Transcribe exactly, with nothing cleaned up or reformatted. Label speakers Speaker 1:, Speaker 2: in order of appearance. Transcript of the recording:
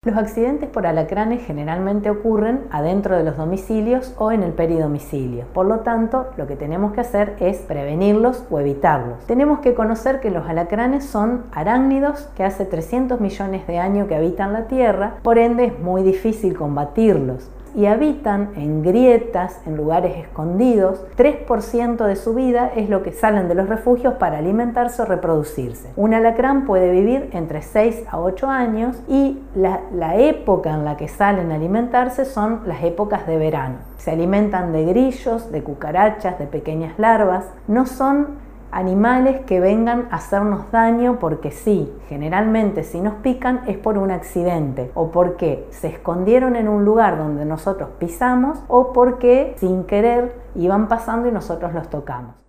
Speaker 1: Los accidentes por alacranes generalmente ocurren adentro de los domicilios o en el peridomicilio. Por lo tanto, lo que tenemos que hacer es prevenirlos o evitarlos. Tenemos que conocer que los alacranes son arácnidos que hace trescientos millones de años que habitan la Tierra, por ende es muy difícil combatirlos. Y habitan en grietas, en lugares escondidos. tres por ciento de su vida es lo que salen de los refugios para alimentarse o reproducirse. Un alacrán puede vivir entre seis a ocho años y la, la época en la que salen a alimentarse son las épocas de verano. Se alimentan de grillos, de cucarachas, de pequeñas larvas. No son animales que vengan a hacernos daño porque sí. Generalmente si nos pican es por un accidente o porque se escondieron en un lugar donde nosotros pisamos o porque sin querer iban pasando y nosotros los tocamos.